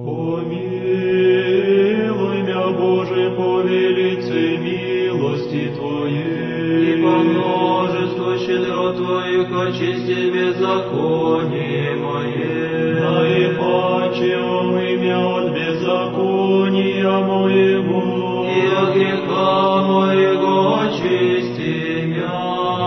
Помилуй мя, Боже, по велице милости Твоей, И по множеству щедрот Твоих очисти беззаконие мое. наипаче омый мя от беззакония моего, И от греха моего очисти мя.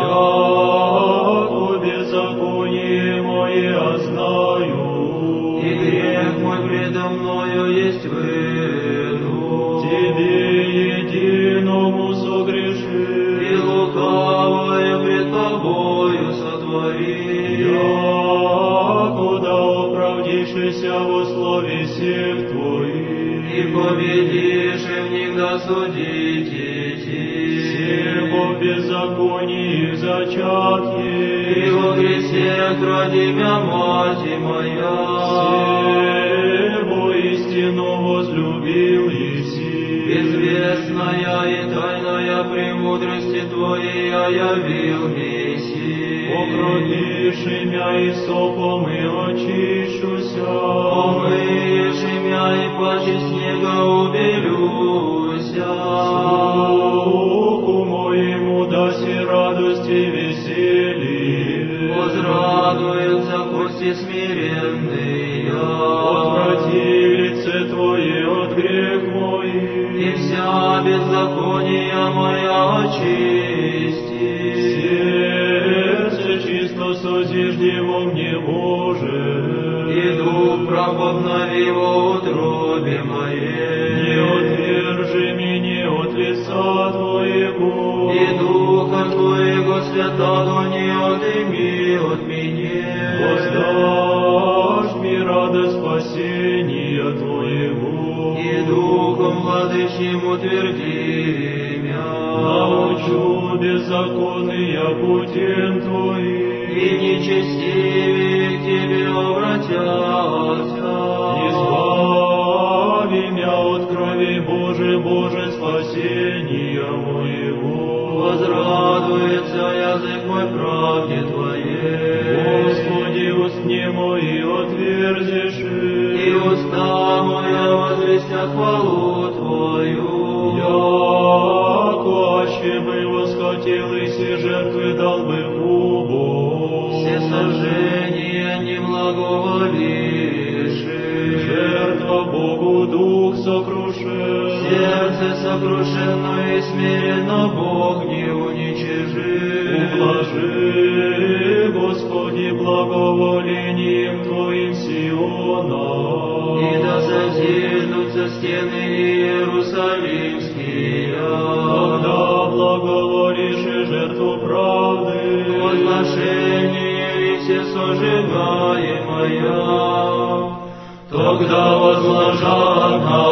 яко беззаконие мое знаю, И грех мой предо мною есть выну. Тебе единому согрешил, И лукавое пред Тобою сотвори. якуда оправдившийся во слове всех Твоих, И победишь в них досудить все идти. по беззаконии их зачат И есть, во грехе ради мя мать моя. все во истину возлюбил Еси. Известная и тайная премудрости Твоей явил Месси. Покропиши мя и сопом и очищуся, Омыешь мя и паче снега убелюся. Духу моему даси радость и веселье, Возрадуются кости смиренные. отврати лице Твое от грех мой, И вся беззакония моя очисти. сердце чисто созижди во мне, Боже, И дух прав обнови во утробе не моей. отвержи меня от лица Твоего, И духа Твоего святого не отыми от меня. воздашь мне радость спасения Твоего, И духом владычим утверди мя. научу беззаконные путем Твоим, И нечестивые к Тебе обратятся. избави мя от крови Божий, Боже, спасения моего. Возрадуется язык мой правде Твоей. Господи, уст мне мои отверзишь, И уста моя возвестят хвалу Твою. яко аще бы восхотел и все жертвы дал бы Богу. Все сожжения не благоволишь. Жертва Богу дух сокрушен, Сердце сокрушенно и смиренно Бог не уничижит. ублажи, Господи, благоволением Твоим Сиона. И да созидутся стены Иерусалимские. Когда благоволишь и жертву правды, Возношение и все сожигаемое. Тогда возложат на